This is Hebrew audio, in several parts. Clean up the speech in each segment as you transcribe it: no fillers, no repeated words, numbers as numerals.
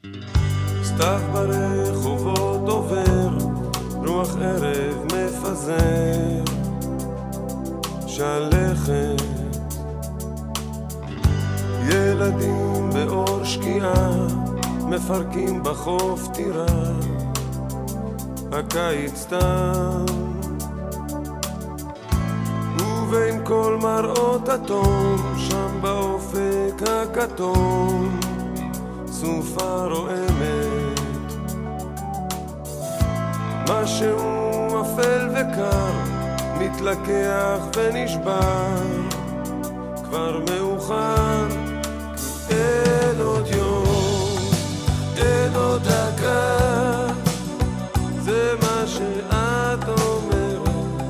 סתיו ברחובות עובר, רוח ערב מפזר, שלכת ילדים באור שקיעה מפרקים בחוף טירה, הקיץ תם ובין כל מראות התום, שם באופק הכתום סופה רועמת, משהו אפל וקר מתלקח ונשבר, כבר מאוחר כי אין עוד יום, אין עוד דקה, זה מה שאת אומרת,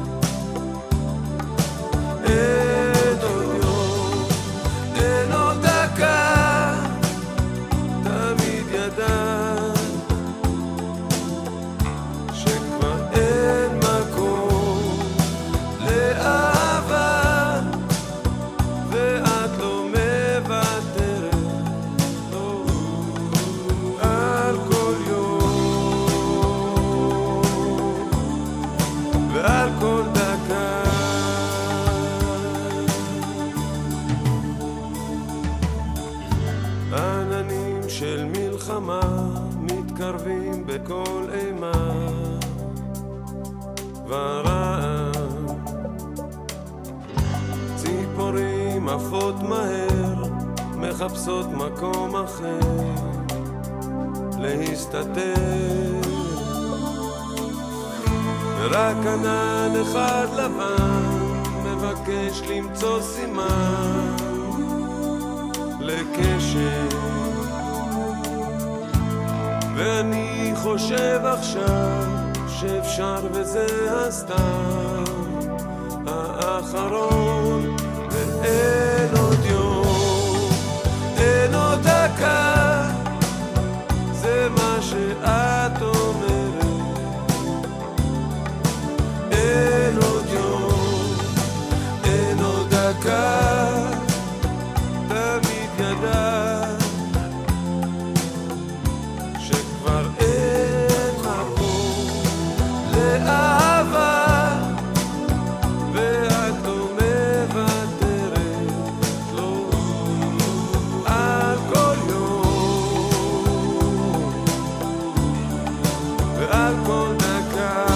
אין עוד יום, אין עוד דקה, תמיד ידעת שכבר אין מקום לאהבה, ואת לא מוותרת, לא, על כל יום ועל כל דקה. עננים של מלחמה מתקרבים בכל אימה ורעם, ציפורים עפות מהר מחפשות מקום אחר להסתתר, ורק ענן אחד לבן מבקש למצוא סימן לקשר, ואני חושב עכשיו שאפשר וזה הסתם האחרון, ואין עוד יום, אין עוד דקה, זה מה שאת אומרת, אין עוד יום, אין עוד דקה, תמיד ידעת שכבר אין מקום לאהבה, ואת לא מוותרת, לא, על כל יום ועל כל דקה.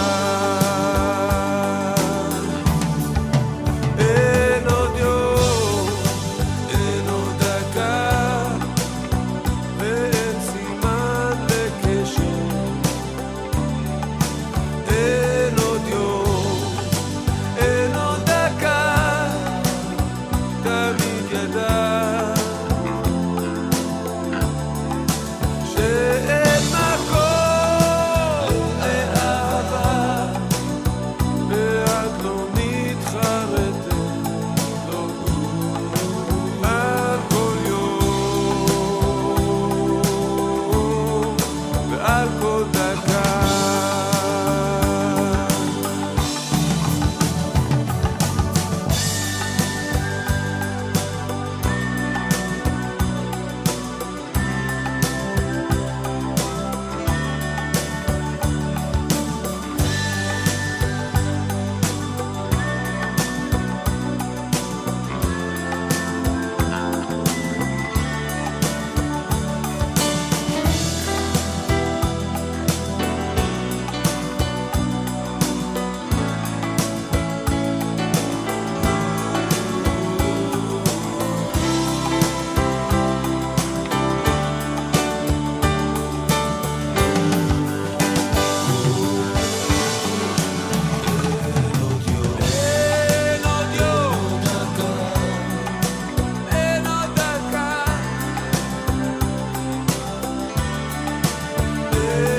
אין עוד יום, אין עוד דקה, ואין סימן לקשר, אין עוד יום, אין עוד דקה, תמיד ידעת שאין מקום לאהבה, ואת לא מתחרטת, לא, על כל יום ועל כל דקה. אין